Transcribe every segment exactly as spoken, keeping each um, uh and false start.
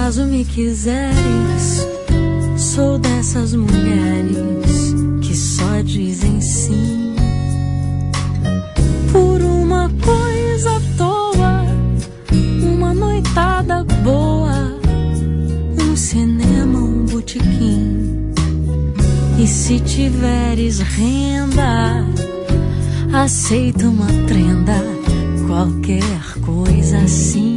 acaso me quiseres, sou dessas mulheres que só dizem sim por uma coisa à toa, uma noitada boa, um cinema, um botequim. E se tiveres renda, aceita uma prenda, qualquer coisa assim.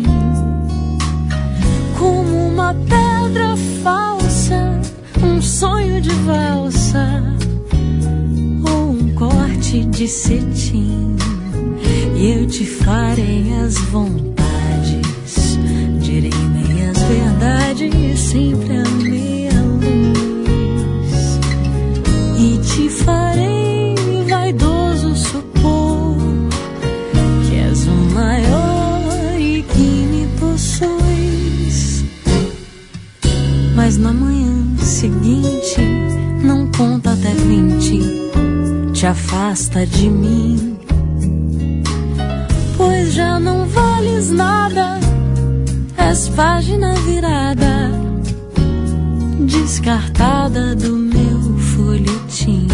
Como uma pedra falsa, um sonho de valsa ou um corte de cetim, e eu te farei as vontades, direi meias verdades, sempre a meia luz, e te farei vaidoso supor que és o maior e que me possuis. Mas na manhã seguinte não conta até vinte, te afasta de mim, pois já não vales nada, és página virada, descartada do meu folhetim.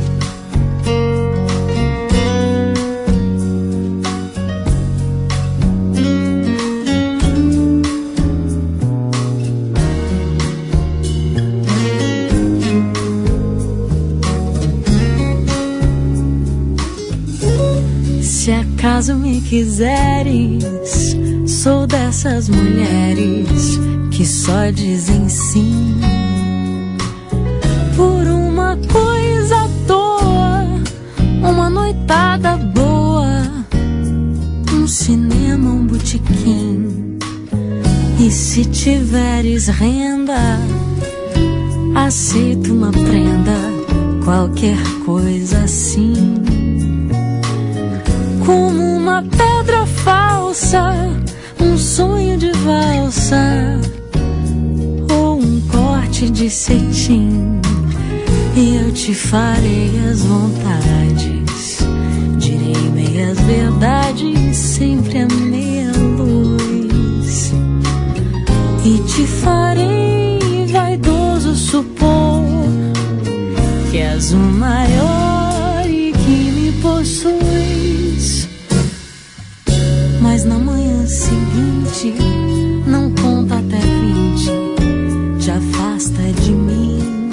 Se acaso me quiseres, sou dessas mulheres que só dizem sim por uma coisa à toa, uma noitada boa, um cinema, um botequim. E se tiveres renda, aceito uma prenda, qualquer coisa assim. Como uma pedra falsa, um sonho de valsa ou um corte de cetim, e eu te farei as vontades, direi meias verdades, sempre a meia luz, e te farei vaidoso supor que és o maior e que me possuis. Mas na manhã seguinte não conta até vinte, te afasta de mim,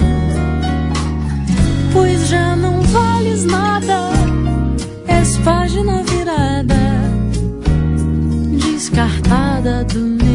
pois já não vales nada, és página virada, descartada do meu